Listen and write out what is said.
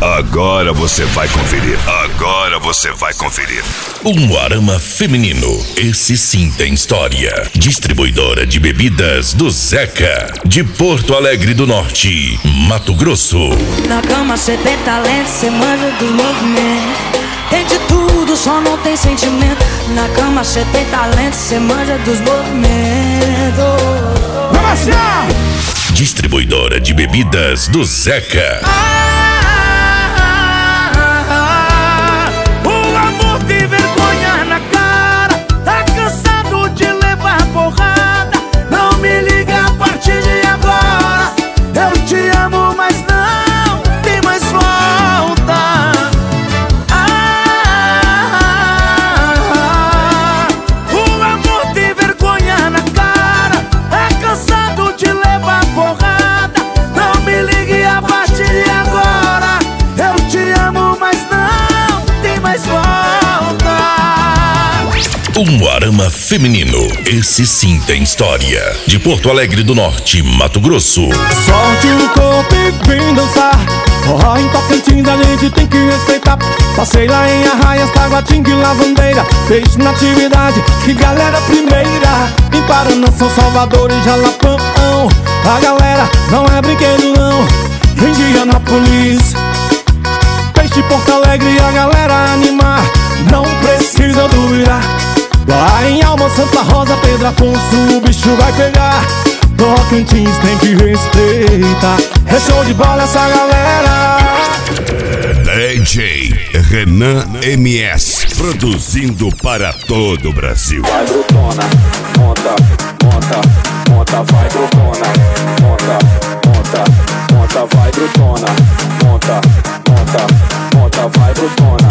Agora você vai conferir. Agora você vai conferir. Umuarama Feminino. Esse sim tem história. Distribuidora de bebidas do Zeca. De Porto Alegre do Norte, Mato Grosso. Na cama cê tem talento, cê manja dos movimentos. Tem de tudo, só não tem sentimento. Na cama cê tem talento, cê manja dos movimentos. Vamos lá! Distribuidora de bebidas do Zeca. O amor tem vergonha na cara, tá cansado de levar porrada. Não me liga a partir de agora. Eu te amo, mas não tem mais volta. O amor tem vergonha na cara, tá cansado de levar porrada. Não me ligue a partir de agora. Eu te amo, mas não tem mais volta. Umuarama Feminino. Esse sim tem história. De Porto Alegre do Norte, Mato Grosso. Solte o corpo e vem dançar. Forró em Tocantins a gente tem que respeitar. Passei lá em Arraias, Taguatinga e Lavandeira. Beijo na atividade, que galera primeira. Em Paraná, São Salvador e Jalapão. A galera não é brinquedo não. Em Dianápolis, Peixe Porto Alegre, a galera animar. Não precisa duvidar. Lá em Alma, Santa Rosa, Pedro Afonso, o bicho vai pegar. Tocantins tem que respeitar. É show de bola essa galera. DJ Renan MS, produzindo para todo o Brasil. Vai brutona, monta, monta, monta, vai brutona, monta, monta, monta, vai brutona, monta, monta, monta, vai brutona.